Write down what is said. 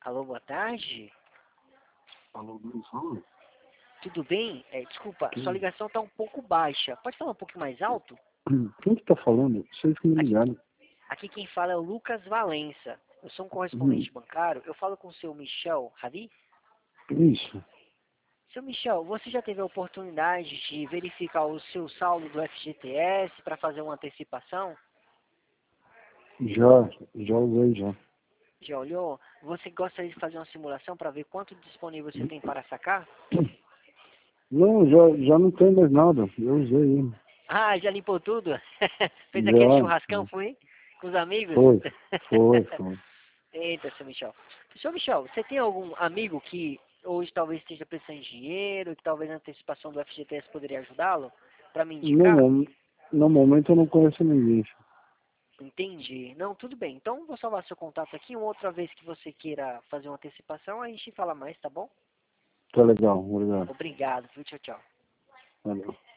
Alô, boa tarde. Alô, Luiz, fala. Tudo bem? Desculpa, sua Quem? ligação está um pouco baixa. Pode falar um pouco mais alto? Quem que tá falando? Vocês que me ligaram. Aqui quem fala é o Lucas Valença. Eu sou um Hum, correspondente bancário. Eu falo com o seu Michel Ravi. Isso. Seu Michel, você já teve a oportunidade de verificar o seu saldo do FGTS para fazer uma antecipação? Já usei já. Já olhou? Você gostaria de fazer uma simulação para ver quanto disponível você tem para sacar? Não, já não tem mais nada. Eu usei ele. Ah, já limpou tudo? Fez aquele Já. churrascão, foi? Com os amigos? Foi. Eita, seu Michel. Seu Michel, você tem algum amigo que hoje talvez esteja precisando de dinheiro, que talvez a antecipação do FGTS poderia ajudá-lo? Para me indicar? No momento eu não conheço ninguém. Entendi. Não, tudo bem. Então vou salvar seu contato aqui. Uma outra vez que você queira fazer uma antecipação, a gente fala mais, tá bom? Tá legal, obrigado. Obrigado, viu? Tchau, tchau. Valeu.